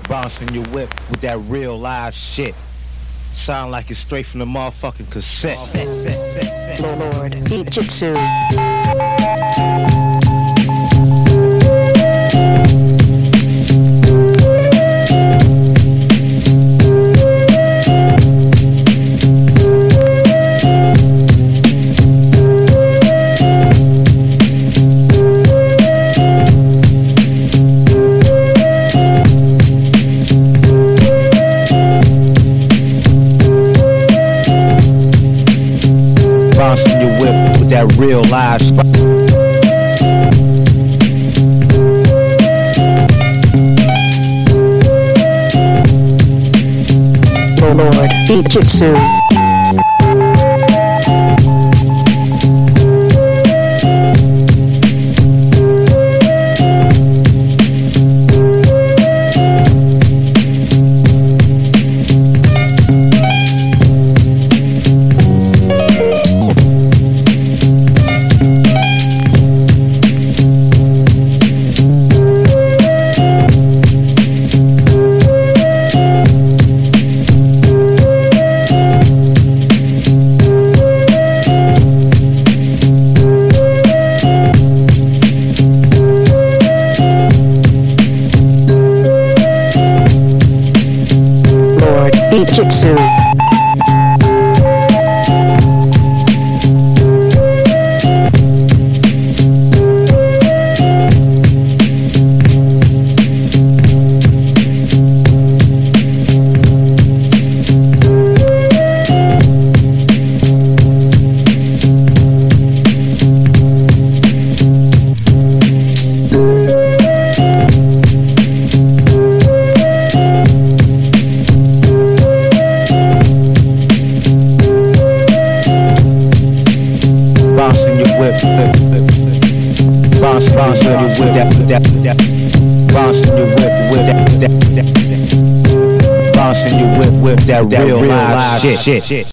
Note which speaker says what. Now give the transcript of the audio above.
Speaker 1: Bouncing your whip with that real live shit. Sound like it's straight from the motherfucking cassette.
Speaker 2: Lord, Beat Jitsu.
Speaker 1: Bouncing your whip with that real live
Speaker 2: Lord, Beat Jitsu. Beat Jitsu.
Speaker 1: Bouncing your whip, bouncing your whip, bouncing your whip with that, bouncing your whip with that real live shit.